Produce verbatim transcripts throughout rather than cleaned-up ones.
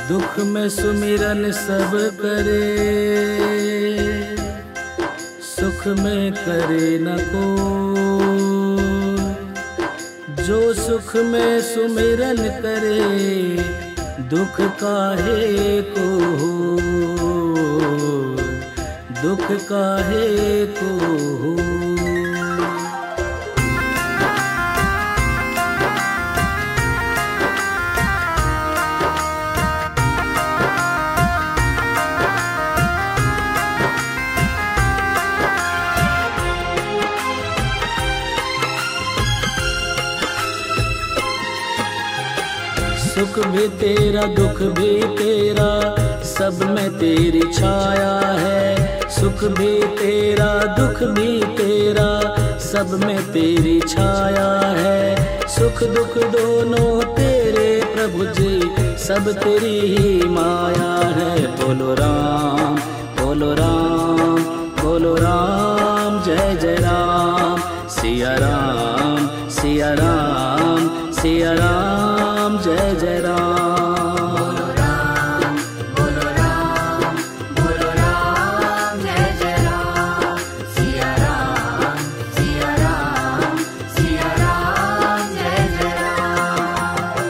दुख में सुमिरन सब करे, सुख में करे न कोई। जो सुख में सुमिरन करे, दुख काहे को हो, दुख काहे को हो। सुख भी तेरा दुख भी तेरा, सब में तेरी छाया है। सुख भी तेरा दुख भी तेरा, सब में तेरी छाया है। सुख दुख दोनों तेरे प्रभु जी, सब तेरी ही माया है। बोलो राम बोलो राम बोलो राम, जय जय राम। सिया राम सिया राम सिया राम, जय जय राम। बोलो राम बोलो राम बोलो राम, जय जय राम। सिया राम सिया राम सिया राम, जय जय राम।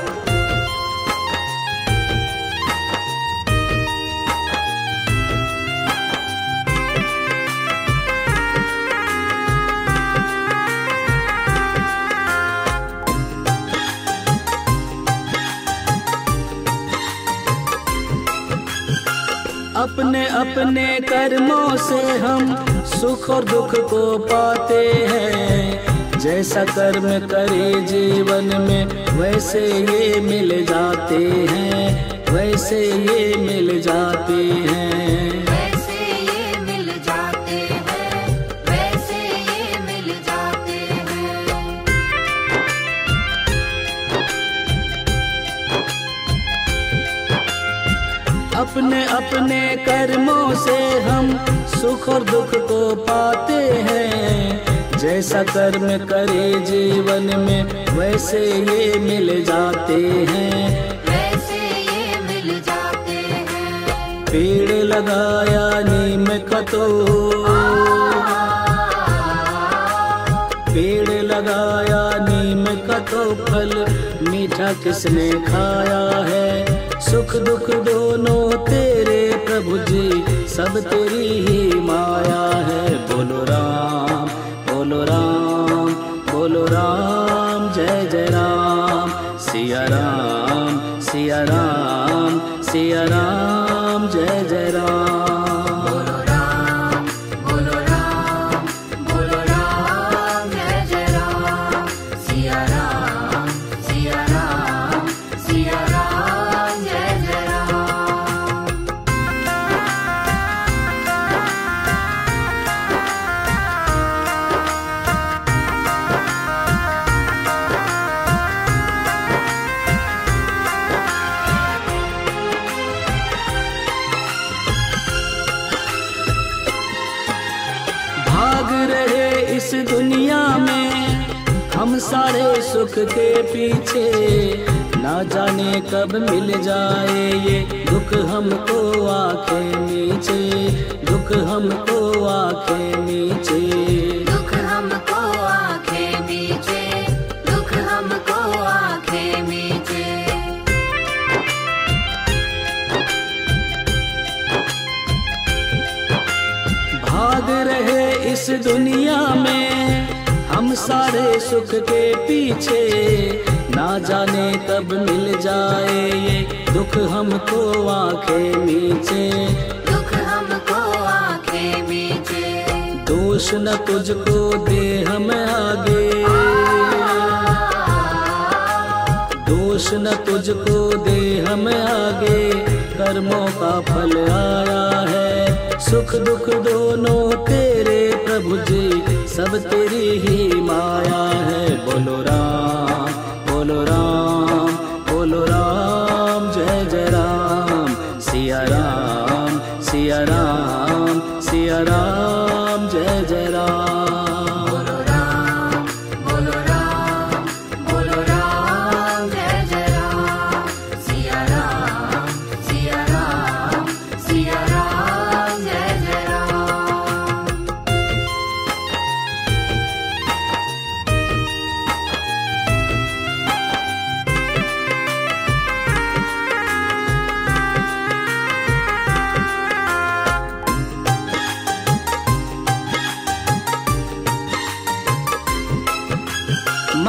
अपने अपने कर्मों से हम सुख और दुख को पाते हैं। जैसा कर्म करे जीवन में, वैसे ये मिल जाते हैं, वैसे ये मिल जाते हैं। वैसे ये मिल जाते हैं, वैसे ये मिल जाते हैं। अपने अपने कर्मों से हम सुख और दुख को पाते हैं। जैसा कर्म करे जीवन में, वैसे ये मिल जाते हैं, वैसे ये मिल जाते हैं। पेड़ लगाया नीम का तो, पेड़ लगाया नीम का तो फल मीठा किसने खाया है। सुख दुख दोनों तेरे प्रभु जी, सब तेरी ही माया है। बोलो राम बोलो राम बोलो राम, जय जय राम। सिया राम सिया राम सिया राम, जय जय राम। बोलो राम बोलो राम बोलो राम, जय जय राम। सिया राम सिया राम सिया राम, जय जय राम। भाग रहे इस दुनिया में हम सारे सुख के पीछे, ना जाने कब मिल जाए ये दुख हमको आंखें नीचे, दुख हमको आंखें नीचे। दुख हमको आंखें नीचे, दुख हमको आंखें नीचे। भाग रहे इस दुनिया में हम सारे सुख के पीछे, ना जाने कब मिल जाए ये दुख हमको आंखें नीचे, दुख हमको आंखें नीचे। दोष न तुझको दे हम आगे, दोष न तुझको दे हम आगे, कर्मों का फल आया है। सुख दुख दोनों तेरे प्रभु जी, सब तेरी ही माया है। बोलो राम बोलो राम बोलो राम, जय जय राम। सिया राम सिया राम सिया राम, जय जय राम। बोलो राम बोलो राम बोलो राम, जय जय राम। सिया राम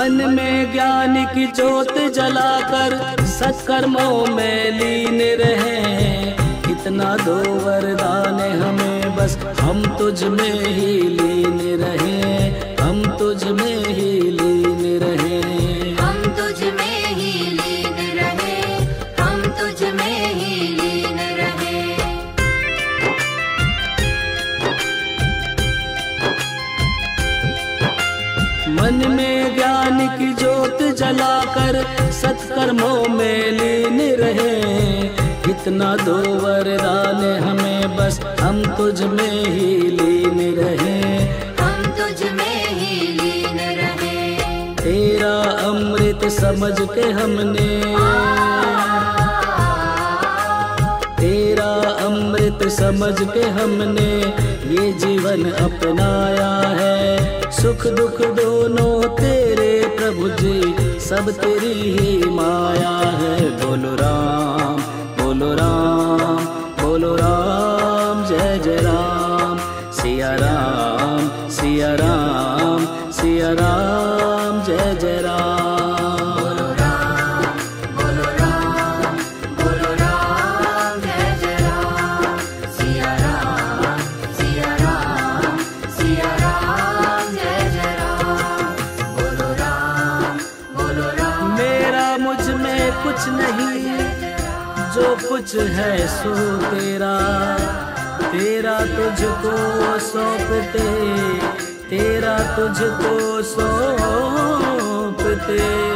मन में ज्ञान की ज्योत जलाकर सत्कर्मों में लीन रहें। इतना दो वरदान हमें बस, हम तुझ में ही लीन रहें, हम तुझ में ही लीन रहें। हम तुझ में ही लीन रहे, हम तुझ में ही लीन रहे। मन में ज्ञान की ज्योत जलाकर सत्कर्मों में लीन रहे। इतना दो वरदान हमें बस, हम तुझ में ही लीन रहे, हम तुझ में ही लीन रहे। तेरा अमृत समझ के हमने, तेरा अमृत समझ के हमने ये जीवन अपनाया है। सुख दुख दोनों तेरे प्रभु जी, सब तेरी ही माया है। बोलो राम, बोलो राम, बोलो राम, जय जय राम। सिया राम, सिया राम, सिया राम, जय जय राम। बोलो राम, बोलो राम, बोलो राम, जय जय राम। सिया राम, सिया राम, सिया राम, जय जय राम। बोलो राम, बोलो राम। मेरा मुझ में कुछ नहीं, जो कुछ है सो तेरा, तेरा तुझको सौंपते, तेरा तुझको सौंपते।